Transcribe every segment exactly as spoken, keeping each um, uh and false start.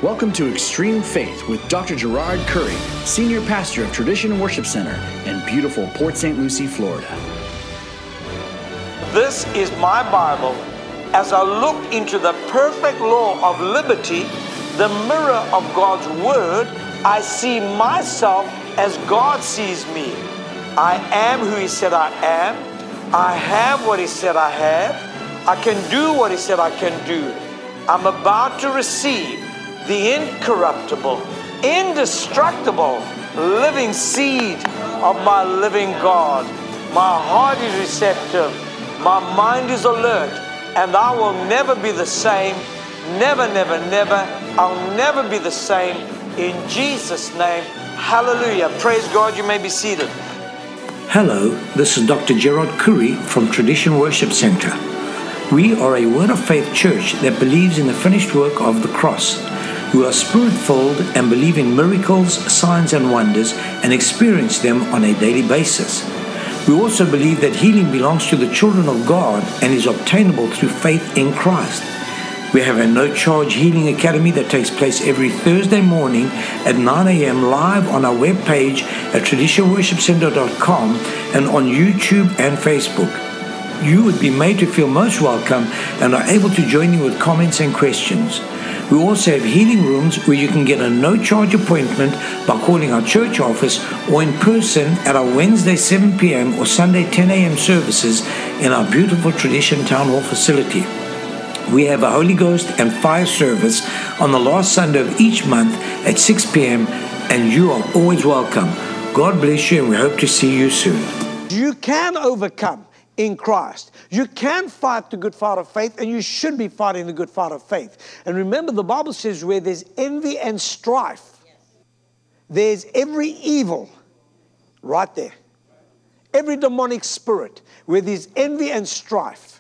Welcome to Extreme Faith with Doctor Gerard Curry, Senior Pastor of Tradition Worship Center in beautiful Port Saint Lucie, Florida. This is my Bible. As I look into the perfect law of liberty, the mirror of God's Word, I see myself as God sees me. I am who He said I am. I have what He said I have. I can do what He said I can do. I'm about to receive the incorruptible, indestructible, living seed of my living God. My heart is receptive. My mind is alert. And I will never be the same. Never, never, never. I'll never be the same. In Jesus' name, hallelujah. Praise God. You may be seated. Hello, this is Doctor Gerard Curry from Tradition Worship Center. We are a Word of Faith church that believes in the finished work of the cross. We are spirit-filled and believe in miracles, signs and wonders and experience them on a daily basis. We also believe that healing belongs to the children of God and is obtainable through faith in Christ. We have a no-charge healing academy that takes place every Thursday morning at nine a.m. live on our webpage at tradition worship center dot com and on YouTube and Facebook. You would be made to feel most welcome and are able to join in with comments and questions. We also have healing rooms where you can get a no-charge appointment by calling our church office or in person at our Wednesday seven p.m. or Sunday ten a.m. services in our beautiful Tradition Town Hall facility. We have a Holy Ghost and fire service on the last Sunday of each month at six p.m. and you are always welcome. God bless you and we hope to see you soon. You can overcome in Christ. You can fight the good fight of faith, and you should be fighting the good fight of faith. And remember, the Bible says where there's envy and strife, there's every evil right there. Every demonic spirit, where there's envy and strife.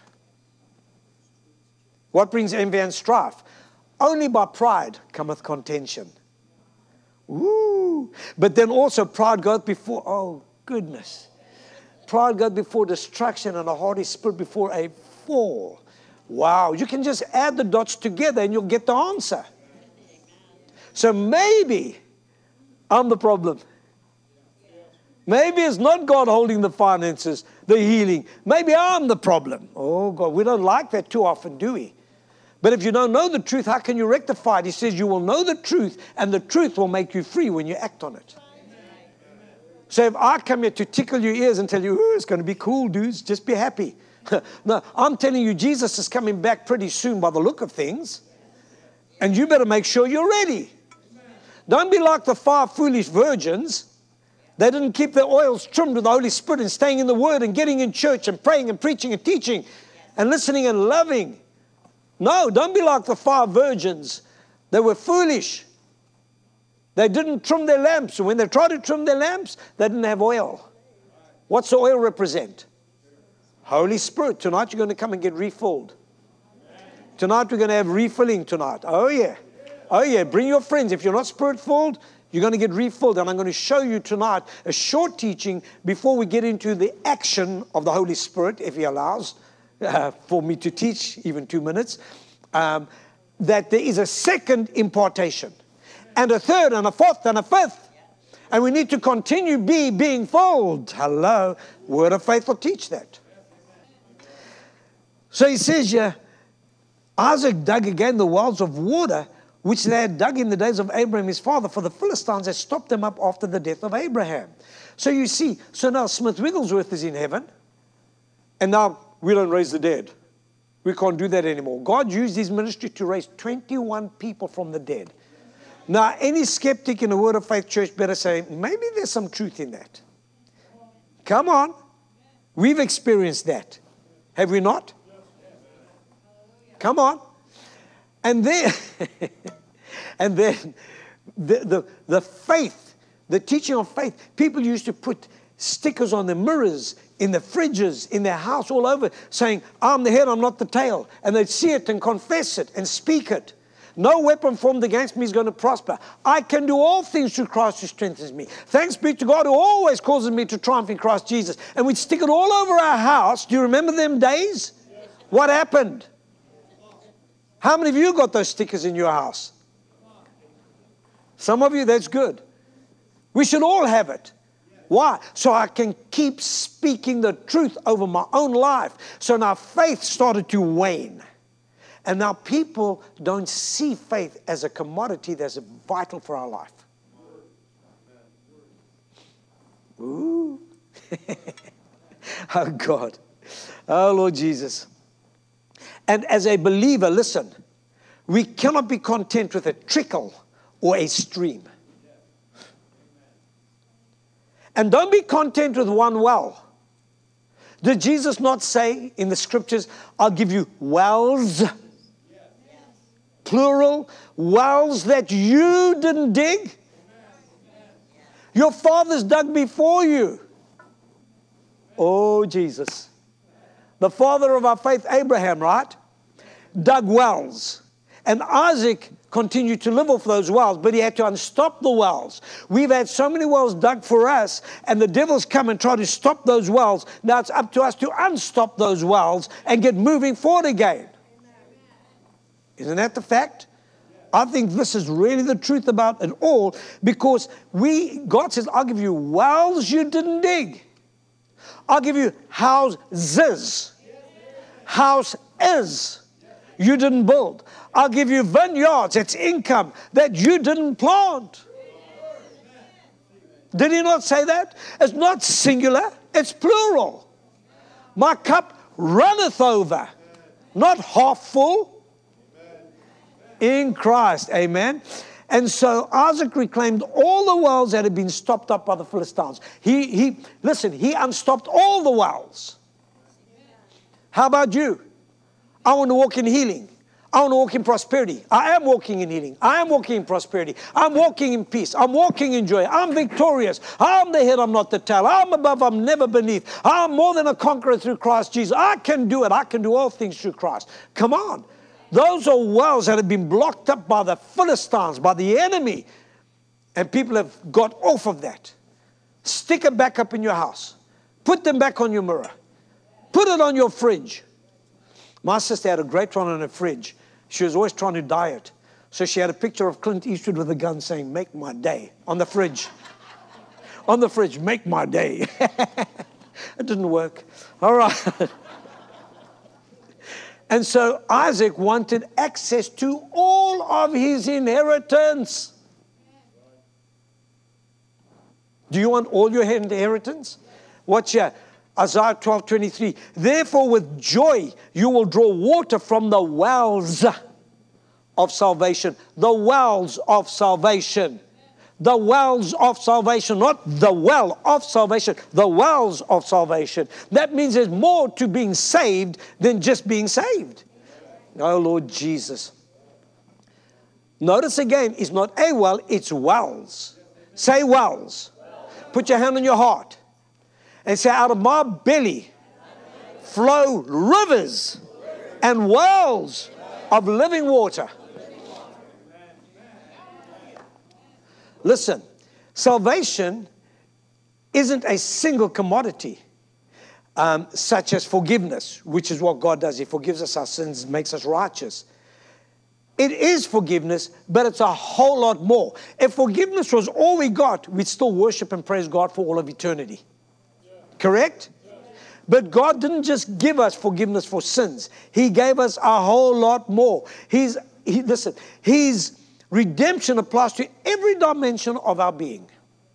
What brings envy and strife? Only by pride cometh contention. Woo! But then also pride goeth before, oh goodness. Pride goes before destruction and a haughty spirit before a fall. Wow, you can just add the dots together and you'll get the answer. So maybe I'm the problem. Maybe it's not God holding the finances, the healing. Maybe I'm the problem. Oh God, we don't like that too often, do we? But if you don't know the truth, how can you rectify it? He says you will know the truth and the truth will make you free when you act on it. So if I come here to tickle your ears and tell you, oh, it's going to be cool, dudes, just be happy. No, I'm telling you, Jesus is coming back pretty soon by the look of things. And you better make sure you're ready. Don't be like the five foolish virgins. They didn't keep their oils trimmed with the Holy Spirit and staying in the Word and getting in church and praying and preaching and teaching and listening and loving. No, don't be like the five virgins. They were foolish. They didn't trim their lamps. And when they tried to trim their lamps, they didn't have oil. What's the oil represent? Holy Spirit. Tonight you're going to come and get refilled. Tonight we're going to have refilling tonight. Oh yeah. Oh yeah. Bring your friends. If you're not Spirit-filled, you're going to get refilled. And I'm going to show you tonight a short teaching before we get into the action of the Holy Spirit, if He allows uh, for me to teach even two minutes, um, that there is a second impartation. And a third, and a fourth, and a fifth. And we need to continue be being filled. Hello. Word of faith will teach that. So he says here, Isaac dug again the wells of water, which they had dug in the days of Abraham his father, for the Philistines had stopped them up after the death of Abraham. So you see, so now Smith Wigglesworth is in heaven, and now we don't raise the dead. We can't do that anymore. God used His ministry to raise twenty-one people from the dead. Now, any skeptic in the Word of Faith church better say, maybe there's some truth in that. Come on. We've experienced that. Have we not? Come on. And then, and then the, the, the faith, the teaching of faith, people used to put stickers on the mirrors, in the fridges, in their house, all over, saying, I'm the head, I'm not the tail. And they'd see it and confess it and speak it. No weapon formed against me is going to prosper. I can do all things through Christ who strengthens me. Thanks be to God who always causes me to triumph in Christ Jesus. And we'd stick it all over our house. Do you remember them days? What happened? How many of you got those stickers in your house? Some of you, that's good. We should all have it. Why? So I can keep speaking the truth over my own life. So now faith started to wane. And now people don't see faith as a commodity that's vital for our life. Ooh. Oh, God. Oh, Lord Jesus. And as a believer, listen, we cannot be content with a trickle or a stream. And don't be content with one well. Did Jesus not say in the scriptures, I'll give you wells? Plural, wells that you didn't dig. Your fathers dug before you. Oh, Jesus. The father of our faith, Abraham, right? Dug wells. And Isaac continued to live off those wells, but he had to unstop the wells. We've had so many wells dug for us, and the devil's come and tried to stop those wells. Now it's up to us to unstop those wells and get moving forward again. Isn't that the fact? I think this is really the truth about it all, because we, God says, I'll give you wells you didn't dig. I'll give you houses. House is you didn't build. I'll give you vineyards, it's income that you didn't plant. Did he not say that? It's not singular, it's plural. My cup runneth over, not half full. In Christ, amen. And so Isaac reclaimed all the wells that had been stopped up by the Philistines. He, he, listen, he unstopped all the wells. How about you? I want to walk in healing. I want to walk in prosperity. I am walking in healing. I am walking in prosperity. I'm walking in peace. I'm walking in joy. I'm victorious. I'm the head, I'm not the tail. I'm above, I'm never beneath. I'm more than a conqueror through Christ Jesus. I can do it. I can do all things through Christ. Come on. Those are wells that have been blocked up by the Philistines, by the enemy. And people have got off of that. Stick them back up in your house. Put them back on your mirror. Put it on your fridge. My sister had a great one on her fridge. She was always trying to diet. So she had a picture of Clint Eastwood with a gun saying, make my day, on the fridge. On the fridge, make my day. It didn't work. All right. And so Isaac wanted access to all of his inheritance. Do you want all your inheritance? Watch here. Isaiah twelve twenty-three. Therefore with joy you will draw water from the wells of salvation. The wells of salvation. The wells of salvation, not the well of salvation, the wells of salvation. That means there's more to being saved than just being saved. Oh, Lord Jesus. Notice again, it's not a well, it's wells. Say wells. Put your hand on your heart and say, out of my belly flow rivers and wells of living water. Listen, salvation isn't a single commodity, um, such as forgiveness, which is what God does. He forgives us our sins, makes us righteous. It is forgiveness, but it's a whole lot more. If forgiveness was all we got, we'd still worship and praise God for all of eternity. Correct? But God didn't just give us forgiveness for sins. He gave us a whole lot more. He's, he, listen, He's... redemption applies to every dimension of our being.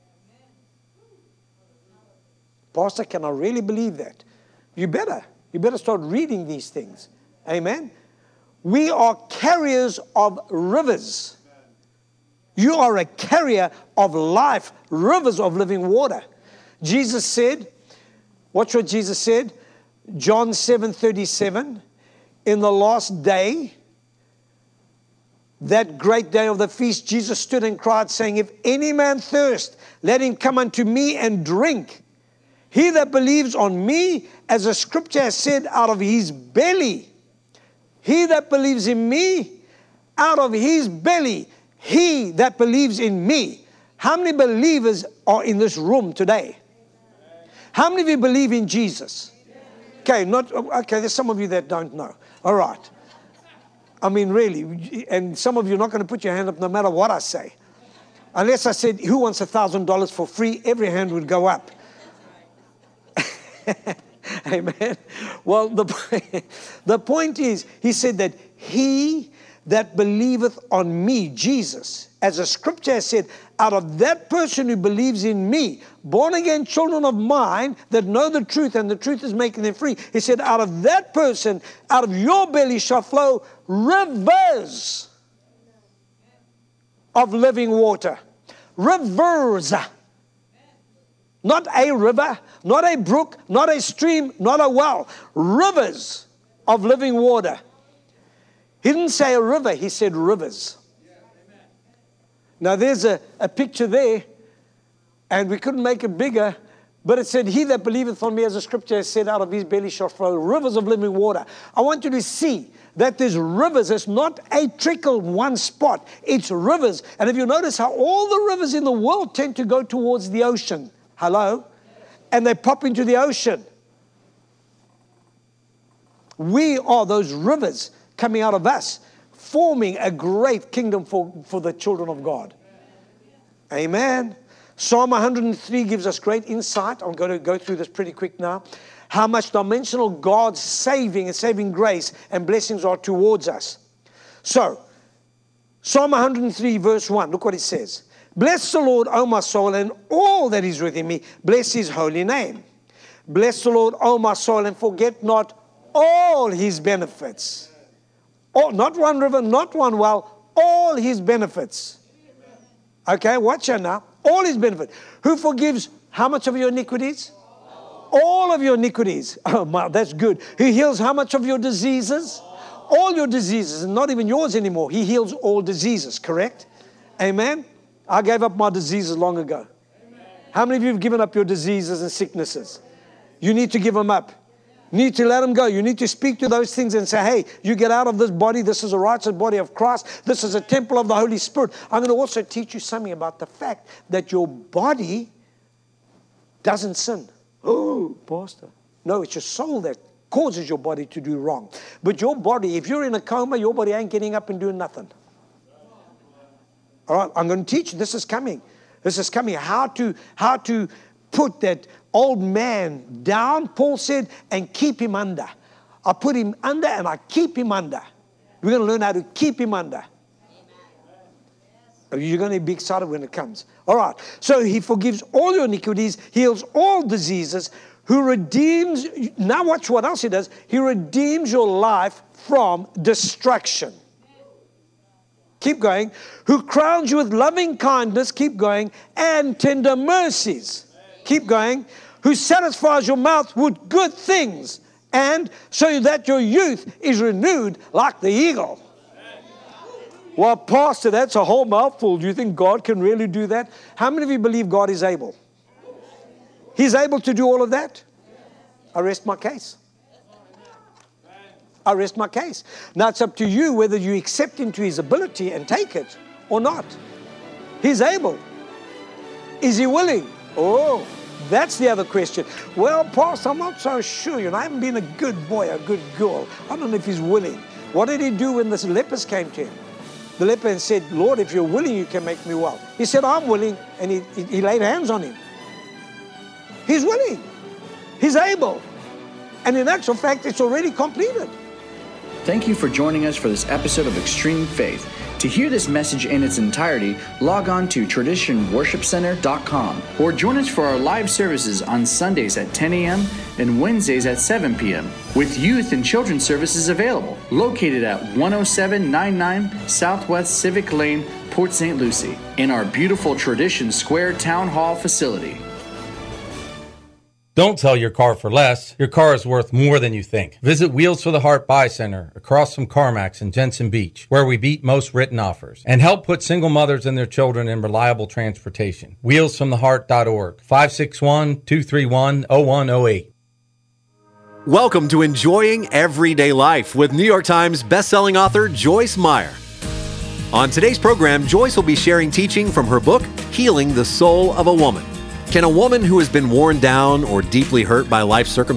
Pastor, can I really believe that? You better. You better start reading these things. Amen. We are carriers of rivers. You are a carrier of life, rivers of living water. Jesus said, watch what Jesus said, John seven thirty-seven, in the last day, that great day of the feast, Jesus stood and cried, saying, if any man thirst, let him come unto me and drink. He that believes on me, as the scripture has said, out of his belly. He that believes in me, out of his belly. He that believes in me. How many believers are in this room today? How many of you believe in Jesus? Okay, not okay. There's some of you that don't know. All right. I mean, really, and some of you are not going to put your hand up no matter what I say. Unless I said, who wants one thousand dollars for free? Every hand would go up. Amen. Well, the, the point is, he said that he that believeth on me, Jesus, as the scripture has said, out of that person who believes in me, born again children of mine that know the truth, and the truth is making them free. He said, out of that person, out of your belly shall flow rivers of living water. Rivers. Not a river, not a brook, not a stream, not a well. Rivers of living water. He didn't say a river, he said rivers. Now there's a, a picture there, and we couldn't make it bigger, but it said, he that believeth on me, as the scripture has said, out of his belly shall flow rivers of living water. I want you to see that there's rivers. It's not a trickle in one spot. It's rivers. And if you notice how all the rivers in the world tend to go towards the ocean. Hello? And they pop into the ocean. We are those rivers coming out of us, forming a great kingdom for, for the children of God. Amen. Psalm one hundred three gives us great insight. I'm going to go through this pretty quick now. How much dimensional God's saving and saving grace and blessings are towards us. So, Psalm one hundred three verse one, look what it says. Bless the Lord, O my soul, and all that is within me. Bless his holy name. Bless the Lord, O my soul, and forget not all his benefits. Oh, not one river, not one well, all his benefits. Okay, watch out now. All his benefits. Who forgives how much of your iniquities? All of your iniquities. Oh, my, that's good. He heals how much of your diseases? All your diseases, and not even yours anymore. He heals all diseases, correct? Amen? I gave up my diseases long ago. How many of you have given up your diseases and sicknesses? You need to give them up. You need to let them go. You need to speak to those things and say, hey, you get out of this body. This is a righteous body of Christ. This is a temple of the Holy Spirit. I'm going to also teach you something about the fact that your body doesn't sin. Oh, Pastor. No, it's your soul that causes your body to do wrong. But your body, if you're in a coma, your body ain't getting up and doing nothing. All right, I'm going to teach you. This is coming. This is coming. How to, how to put that old man down, Paul said, and keep him under. I put him under and I keep him under. We're going to learn how to keep him under. You're going to be excited when it comes. All right. So he forgives all your iniquities, heals all diseases, who redeems. Now watch what else he does. He redeems your life from destruction. Keep going. Who crowns you with loving kindness, keep going, and tender mercies. Keep going. Who satisfies your mouth with good things, and so that your youth is renewed like the eagle. Well, Pastor, that's a whole mouthful. Do you think God can really do that? How many of you believe God is able? He's able to do all of that? I rest my case. I rest my case. Now it's up to you whether you accept into his ability and take it or not. He's able. Is he willing? Oh, that's the other question. Well, Pastor, I'm not so sure. You know, I haven't been a good boy, a good girl. I don't know if he's willing. What did he do when the lepers came to him? The leper said, Lord, if you're willing, you can make me well. He said, I'm willing. And he, he, he laid hands on him. He's willing. He's able. And in actual fact, it's already completed. Thank you for joining us for this episode of Extreme Faith. To hear this message in its entirety, log on to tradition worship center dot com or join us for our live services on Sundays at ten a.m. and Wednesdays at seven p.m. with youth and children's services available, located at one oh seven ninety-nine Southwest Civic Lane, Port Saint Lucie, in our beautiful Tradition Square Town Hall facility. Don't sell your car for less. Your car is worth more than you think. Visit Wheels for the Heart Buy Center across from CarMax in Jensen Beach, where we beat most written offers, and help put single mothers and their children in reliable transportation. wheels from the heart dot org, five six one, two three one, zero one zero eight. Welcome to Enjoying Everyday Life with New York Times bestselling author Joyce Meyer. On today's program, Joyce will be sharing teaching from her book, Healing the Soul of a Woman. Can a woman who has been worn down or deeply hurt by life circumstances